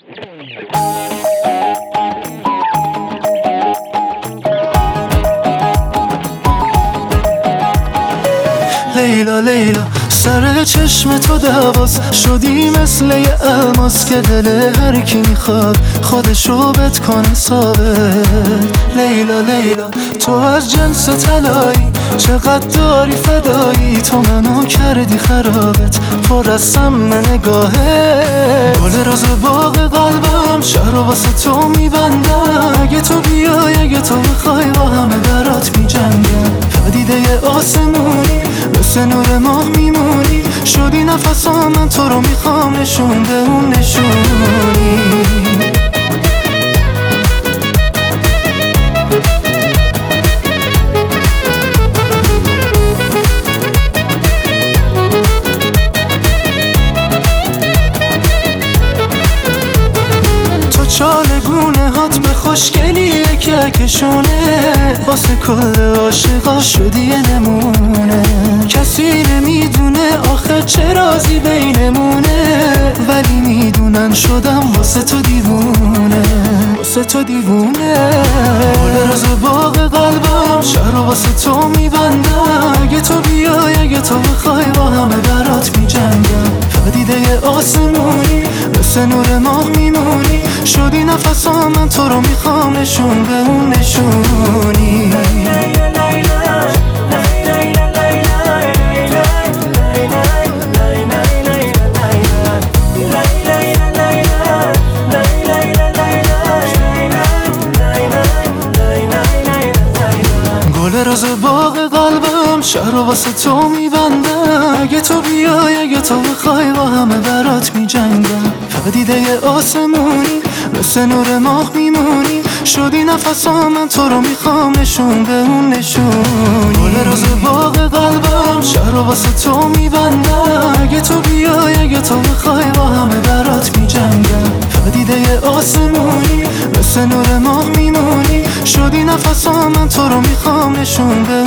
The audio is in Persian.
لیلا لیلا سر چشم تو دواز شدی مثل یه الماس که دل هر کی میخواد خودشو بت کنه ثابت. لیلا لیلا تو از جنس طلایی چقدر داری فدایی، تو منو کردی خرابت پر از سم نگاهت. گل روز باغ قلبم شهر واسه تو میبندم، اگه تو بیای اگه تو بخوای با همه برات میجنگم. پدیده آسمونی مثل نور ماه میمونی، شدی نفسام من تو رو میخوام نشون به اون نشونی. چالگونه هات به خوشگلیه کهکشونه، واسه کل عاشقا شدی یه نمونه. کسی نمیدونه آخه چه رازی بینمونه، ولی میدونن شدم واسه تو دیوونه، واسه تو دیوونه. گل روز باغ قلبم شهر واسه تو میبندم، اگه تو بیای اگه تو بخوای با همه برات میجنگم. پدیده آسمونی مثل نور ماه میمونی، شدی نفسام من تو رو میخوام نشون به اون نشونی. گل روز باغ قلبم شهر واسه تو میبندم، اگه تو بیای اگه تو بخوای با همه برات میجنگم. پدیده آسمونی مثل نور ماه میمونی، شدی نفسام من تو رو میخوام نشون به اون نشونی. گل روز باغ قلبم شهر واسه تو میبندم، اگه تو بیای اگه تو بخوای با همه برات میجنگم. پدیده آسمونی مثل نور ماه میمونی، شدی نفسام من تو رو میخوام نشون به